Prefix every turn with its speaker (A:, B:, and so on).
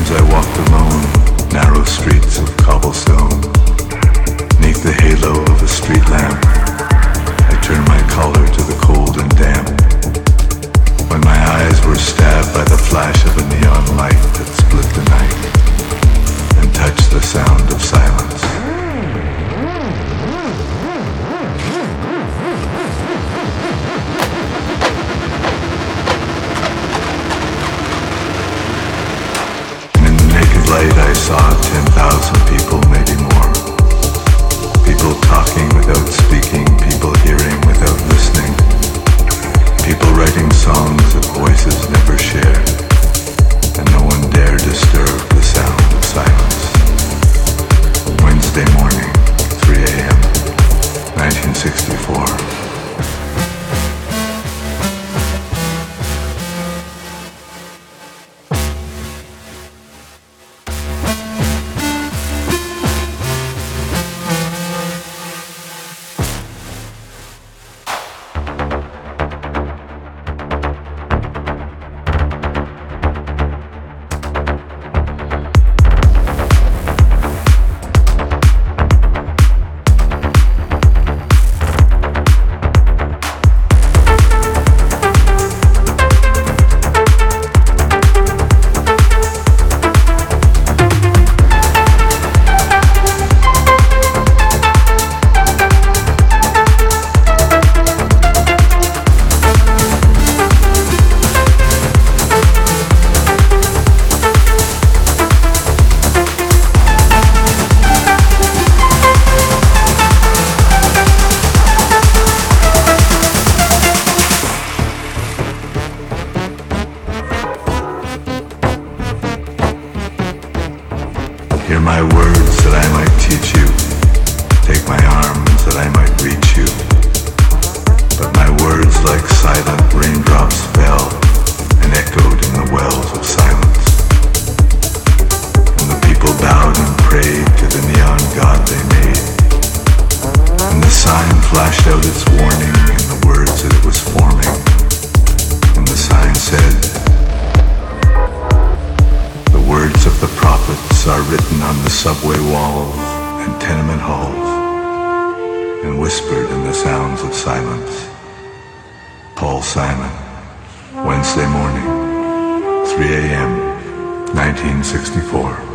A: Sometimes I walked alone, narrow streets of cobblestone. Neath the halo of a street lamp, I turned my collar to the cold and damp. When my eyes were stabbed by the flash of a neon light that split the night and touched the sound of silence. Light, I saw 10,000 people, maybe more. People talking without speaking, people hearing without listening. People writing songs that voices never share, and no one dare disturb the sound of silence. Wednesday morning, 3 a.m., 1964. Hear my words that I might teach you. Take my arms that I might reach you. But my words like silent raindrops fell and echoed in the wells of silence. And the people bowed and prayed to the neon god they made. And the sign flashed out its warning in the words that it was forming. And the sign said, "The words of the prophets are written on the subway walls and tenement halls, and whispered in the sounds of silence." Paul Simon, Wednesday morning, 3 a.m., 1964.